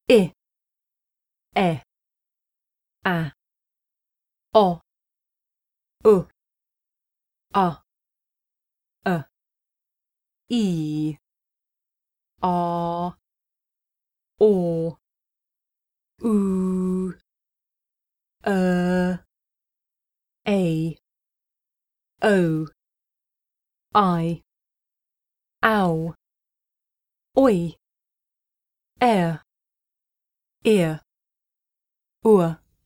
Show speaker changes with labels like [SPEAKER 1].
[SPEAKER 1] e, ä, ä, o, ö, a, ö, i, a, o, u, a, o, I, ow, oi, ear, ur.